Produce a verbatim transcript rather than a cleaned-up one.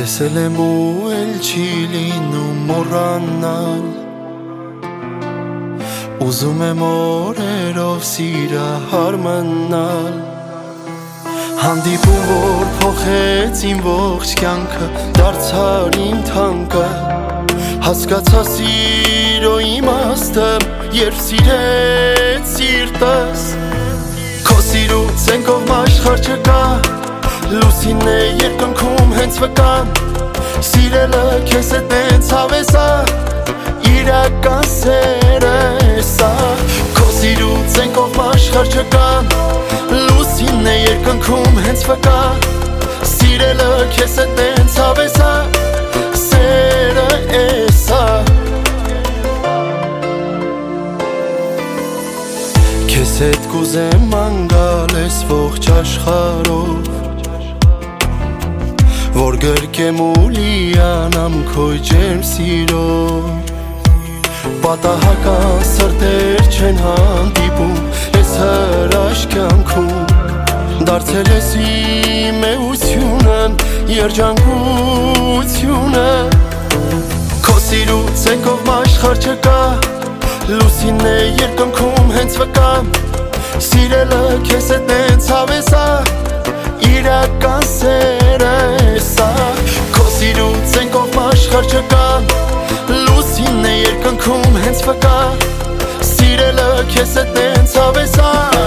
Տեսել եմ ու էլ չի լինում մոռանալ, ուզում եմ օրերով սիրահար մնալ, հանդիպում որ փոխեց իմ ողջ կյանքը, դարձար իմ թանկը, հասկացա սիրո իմաստը, երբ սիրեց սիրտս, քո սիրուց են կողմ աշխարհ չկա, լուսինն է երկնքում հենց վկա, սիրելը քեզ հետ նենց հավեսա, իրական սերը սա, քո սիրուց են կողմ աշխարհ չկա, լուսինն է երկնքում հենց վկա, սիրելը քեզ հետ նենց հավեսա, սերը սա, քեզ հետ կուզեմ անգալ ես ողջ աշխարհով, որ գրկեմ ու լիանամ քո ջերմ սիրով, պատահական սրտեր չեն հանդիպում ես հրաշք կյանքում, դարձել ես իմ էությունն, երջանկությունը, քո սիրուց են կողմ աշխարհ չկա, լուսինն է երկնքում հենց վկա, սիրելը քեզ հետ նենց հավեսա, իրական սերը սա, քո սիրուց են կողմ աշխարհ չկա, լուսինն է երկնքում հենց վկա, սիրելը քեզ հետ նենց հավեսա